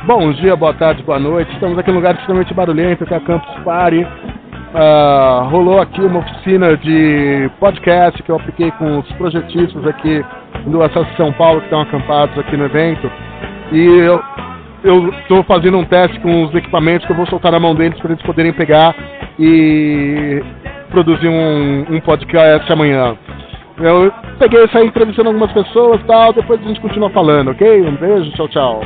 Bom dia, boa tarde, boa noite. Estamos aqui num lugar extremamente barulhento, que é a Campus Party. Rolou aqui uma oficina de podcast que eu apliquei com os projetistas aqui do Acesso São Paulo, que estão acampados aqui no evento. E eu estou fazendo um teste com os equipamentos que eu vou soltar na mão deles para eles poderem pegar e produzir um podcast amanhã. Eu peguei isso aí entrevistando algumas pessoas e tal, depois a gente continua falando, ok? Um beijo, tchau, tchau.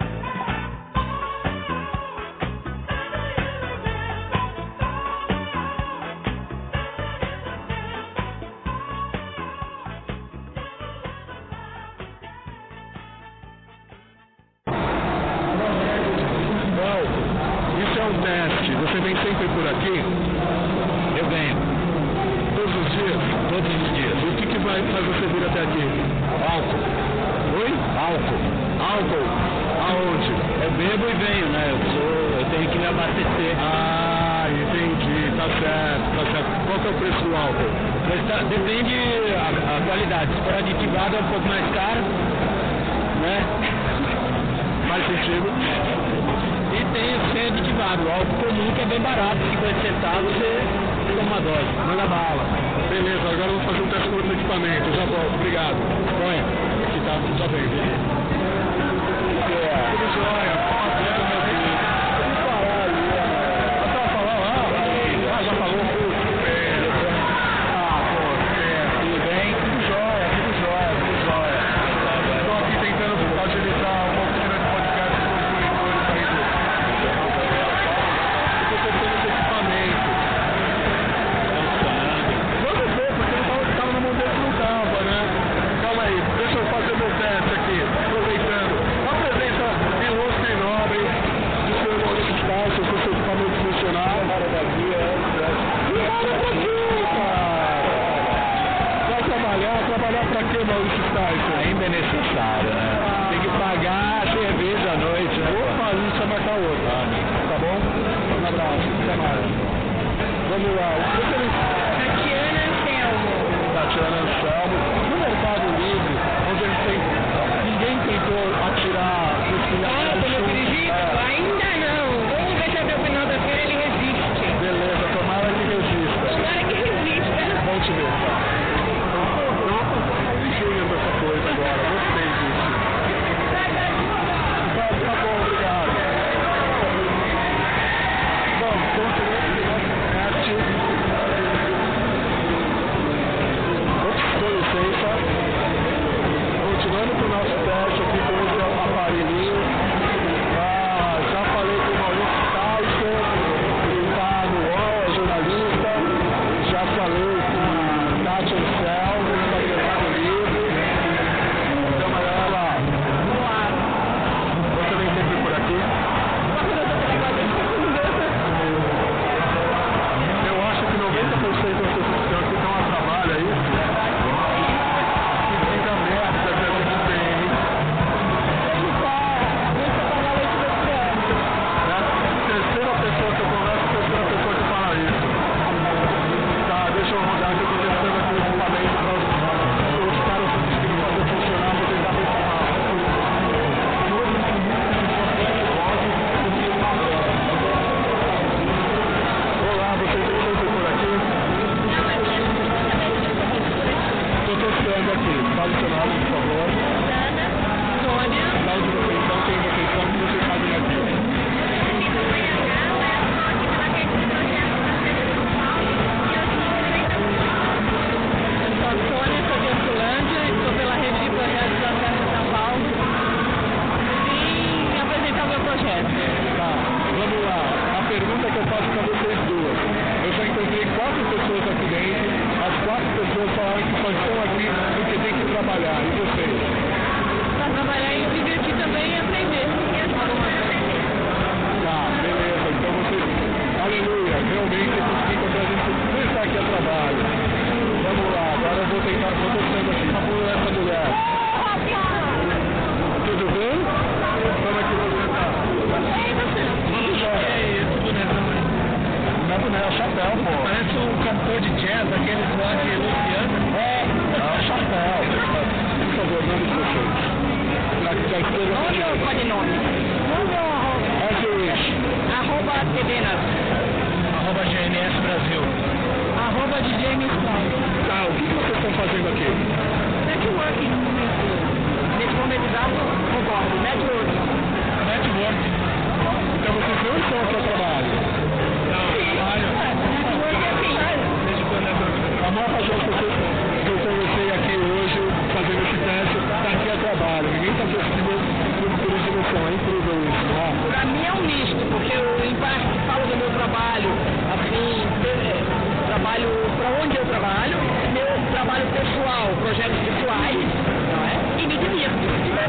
Parece um cantor de jazz, aquele rock Luciano. É o chapéu. Por favor, nome de vocês. Nome ou codinome? Campinas. @GNS Brasil. @DJ Mistral. Tá, o que vocês estão fazendo aqui? Networking. Nesse momento exato, concordo. Networking. Network. Então vocês não estão aqui ao trabalho? Não, trabalho. Networking é assim. Desde quando é A maior parte das pessoas que eu conversei aqui hoje, fazendo esse teste, está aqui a trabalho. Ninguém está acessível por dimensão. É incrível isso, não é? Pra mim é um misto, porque eu, em parte, falo do meu trabalho, assim, trabalho pra onde eu trabalho, meu trabalho pessoal, projetos pessoais, não é? E me divirto.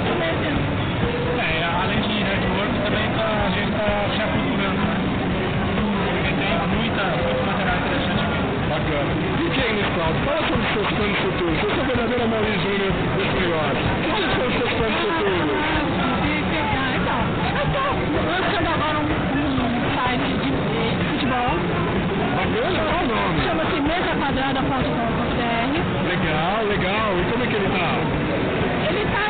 Além de network, também a gente está se aculturando, né? Porque tem muito material interessante aqui. Bacana. DJ Mistral, fala sobre os seus planos futuros. Eu sou o verdadeiro Mauri Júnior desse negócio. Quais são os seus planos futuros? Eu estou lançando agora um site de futebol. Bacana, qual o nome? Chama-se mesaquadrada.com.br. Legal, legal. E como é que ele tá? Ele tá...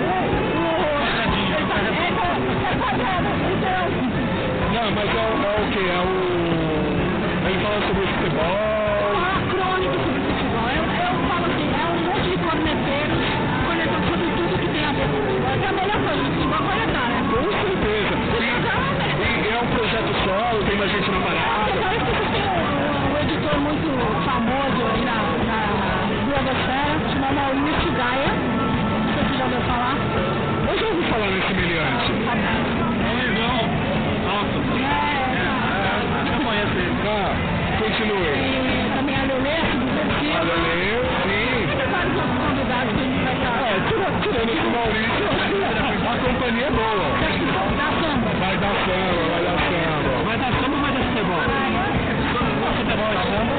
É quadrado, então... Não, mas é o que? Ele fala sobre futebol. Crônica sobre futebol. Eu falo assim, é um monte de corneteiros conectando sobre tudo que tem a ver com futebol. É a melhor coisa do futebol conectar, né? Com certeza. E é um projeto solo, tem mais gente na parada. Agora que você tem um editor muito famoso aí na blogosfera, chamado Maurício Gaia. Não sei se você já ouviu falar. Eu já ouvi falar nesse meliante. Não. Nossa. Não conheço ele. Tá, continue. E também a Lelê, divertida. A Lelê, sim. Tem vários outros convidados que a gente vai estar. Tirando esse Maurício, a companhia é boa. Da samba. Vai dar samba, vai dar samba. Vai dar samba ou vai dar futebol? Futebol e samba.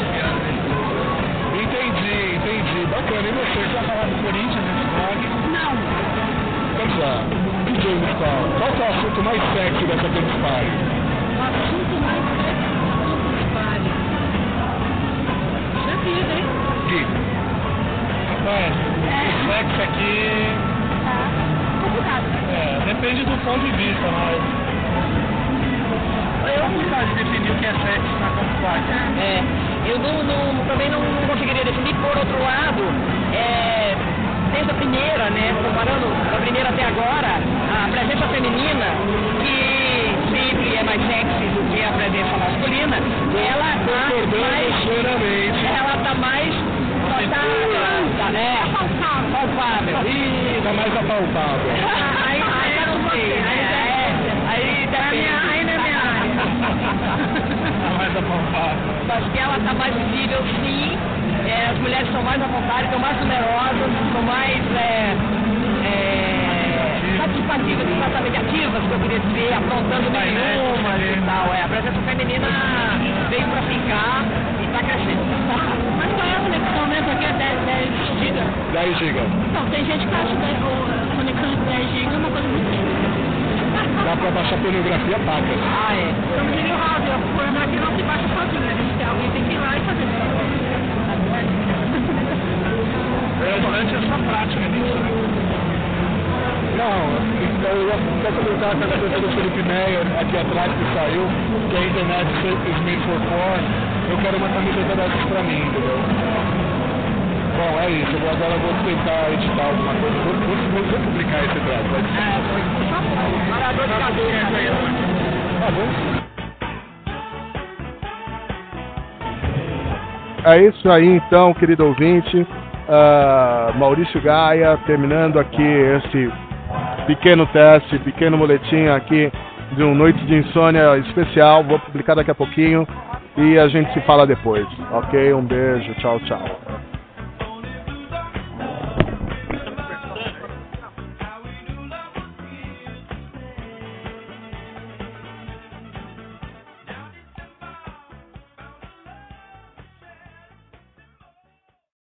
Entendi. Bacana. E você? Você vai falar do Corinthians nesse blog? Não. Vamos lá. DJ Mistral, qual que é o assunto mais sexy dessa Campus Party? O assunto mais vale. Já fiz, hein? Gui. Rapaz, o sexo aqui Tá. Complicado. depende do ponto de vista, mas é complicado de definir o que é sexo na Campus Party. Eu também não conseguiria definir. Por outro lado, desde a primeira, né, comparando da primeira até agora, a presença feminina, que sempre é mais sexy do que a presença masculina, ela tá mais palpável. Ih, dá mais apalpável. Aí eu não sei, aí depende. Aí não é minha área. Mais apalpável. Acho que ela tá mais visível, sim. As mulheres são mais à vontade, são mais numerosas, são mais participativas, exatamente ativas, que eu queria dizer, aprontando nenhumas e tal. A presença feminina veio pra ficar e tá crescendo. Mas qual é a conexão mesmo aqui? É 10 GB? 10 GB. Não, tem gente que acha a conexão de 10 GB uma coisa muito simples. Dá pra baixar pornografia paga. Estamos em house, a pornografia não se baixa sozinha, alguém tem que ir lá e fazer. É durante essa prática disso, né? Não, eu ia até comentar com a coisa do Felipe Meyer aqui atrás que saiu, que a internet is made for porn. Eu quero uma camiseta dessas pra mim, entendeu? Bom, é isso. Agora eu vou tentar editar alguma coisa. Vou publicar esse traço. Parador de cabeça. Tá bom. É isso aí então, querido ouvinte. Maurício Gaia, terminando aqui esse pequeno teste, pequeno boletim aqui de uma noite de insônia especial. Vou publicar daqui a pouquinho e a gente se fala depois, ok? Um beijo, tchau, tchau.